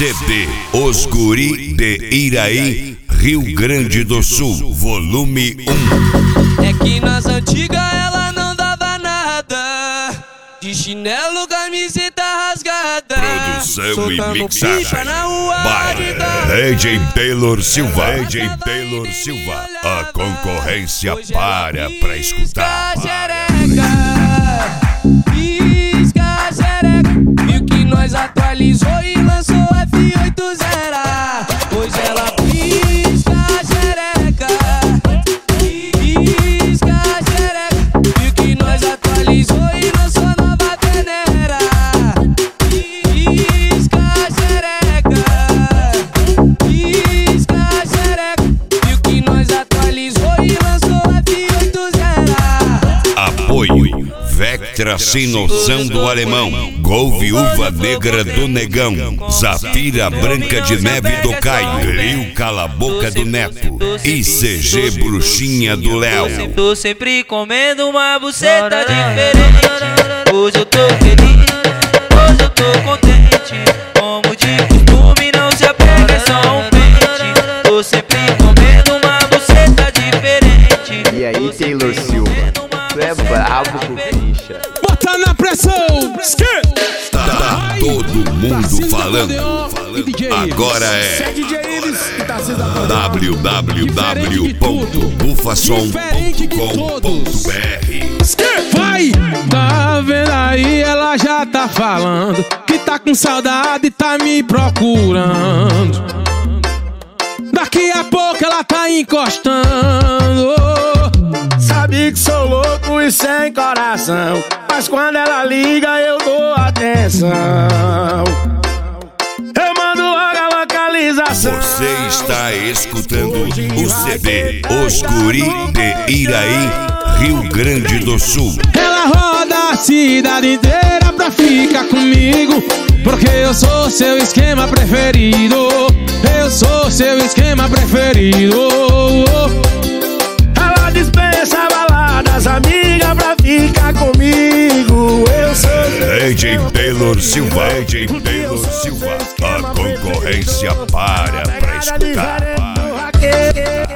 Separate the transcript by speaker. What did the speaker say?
Speaker 1: CD Os Guri de Iraí, Rio Grande do Sul, volume 1.
Speaker 2: É que nas antigas ela não dava nada, de chinelo, camiseta rasgada,
Speaker 1: Produção e mixagem
Speaker 2: na rua
Speaker 1: by DJ Taylor Silva. DJ Taylor Silva, a concorrência para pra escutar.
Speaker 2: Pisca xereca, viu que nós atualizou e lançou F80. Hoje ela pisca xereca, pisca xereca, viu que nós atualizou e lançou nova peneira. Pisca xereca, pisca xereca, viu que nós atualizou e lançou F80.
Speaker 1: Apoio Vectra sem noção do alemão, Gol Viúva Negra do Negão, Zafira Branca de Neve do Caio, Rio Cala Boca do Neto, ICG Bruxinha do Léo.
Speaker 3: Tô sempre comendo uma buceta diferente. Hoje eu tô feliz, hoje eu tô contente. Como de costume, não se apega, é só um pente. Tô sempre comendo uma buceta diferente.
Speaker 4: E aí, Taylor Silva, tu é brabo com ficha.
Speaker 5: Bota na pressão!
Speaker 1: Tá todo mundo falando. Agora é www.bufasom.com.br.
Speaker 5: Vai! Tá vendo aí? Ela já tá falando que tá com saudade e tá me procurando. Daqui a pouco ela tá encostando.
Speaker 6: Sabe que sou louco e sem coração, mas quando ela liga eu dou atenção. Eu mando logo a localização.
Speaker 1: Você está escutando o CD Os Guri de Iraí, Rio Grande do Sul.
Speaker 5: Ela roda a cidade inteira pra ficar comigo, porque eu sou seu esquema preferido. Eu sou seu esquema preferido.
Speaker 6: Ela dispensa baladas, amiga, pra ficar comigo. Eu sou
Speaker 1: DJ Taylor Silva. DJ Taylor Silva, a concorrência para pra escutar.